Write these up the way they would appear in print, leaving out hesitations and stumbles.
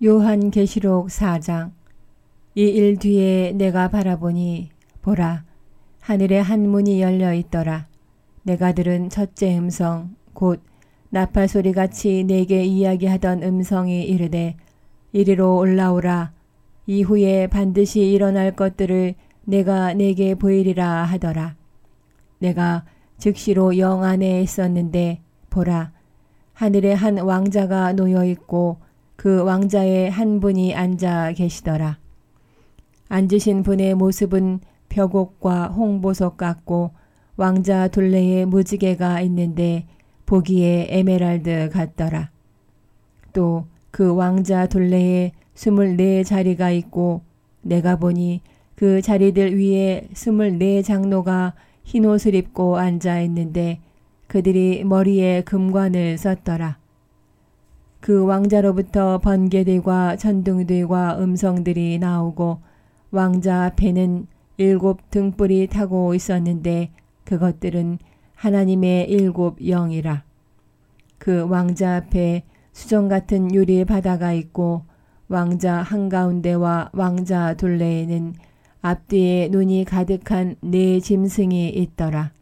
요한계시록 4장. 이 일 뒤에 내가 바라보니 보라, 하늘에 한 문이 열려 있더라. 내가 들은 첫째 음성 곧 나팔소리같이 내게 이야기하던 음성이 이르되 이리로 올라오라. 이후에 반드시 일어날 것들을 내가 내게 보이리라 하더라. 내가 즉시로 영 안에 있었는데 보라, 하늘에 한 왕자가 놓여 있고 그 왕자의 한 분이 앉아 계시더라. 앉으신 분의 모습은 벽옥과 홍보석 같고 왕자 둘레에 무지개가 있는데 보기에 에메랄드 같더라. 또 그 왕자 둘레에 24자리가 있고 내가 보니 그 자리들 위에 24장로가 흰옷을 입고 앉아 있는데 그들이 머리에 금관을 썼더라. 그 왕자로부터 번개들과 천둥들과 음성들이 나오고 왕자 앞에는 7 등불이 타고 있었는데 그것들은 하나님의 7 영이라. 그 왕자 앞에 수정 같은 유리 바다가 있고 왕자 한가운데와 왕자 둘레에는 앞뒤에 눈이 가득한 4 짐승이 있더라.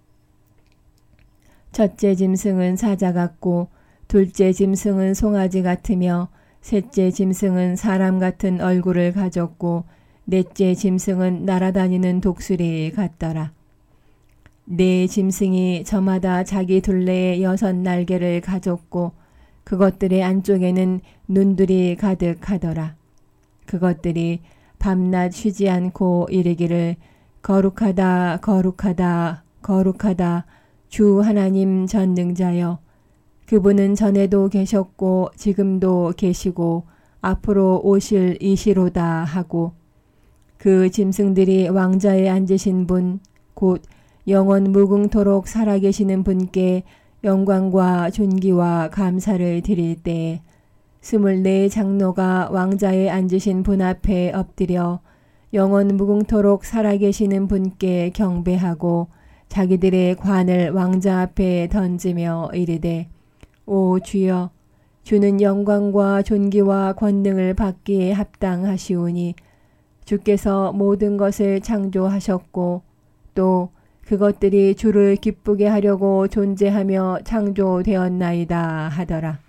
첫째 짐승은 사자 같고 둘째 짐승은 송아지 같으며 셋째 짐승은 사람 같은 얼굴을 가졌고 넷째 짐승은 날아다니는 독수리 같더라. 4 짐승이 저마다 자기 둘레에 6 날개를 가졌고 그것들의 안쪽에는 눈들이 가득하더라. 그것들이 밤낮 쉬지 않고 이르기를 거룩하다 거룩하다 거룩하다 주 하나님 전능자여, 그분은 전에도 계셨고 지금도 계시고 앞으로 오실 이시로다 하고 그 짐승들이 왕자에 앉으신 분 곧 영원 무궁토록 살아계시는 분께 영광과 존귀와 감사를 드릴 때에 24장로가 왕자에 앉으신 분 앞에 엎드려 영원 무궁토록 살아계시는 분께 경배하고 자기들의 관을 왕자 앞에 던지며 이르되 오 주여, 주는 영광과 존귀와 권능을 받기에 합당하시오니 주께서 모든 것을 창조하셨고 또 그것들이 주를 기쁘게 하려고 존재하며 창조되었나이다 하더라.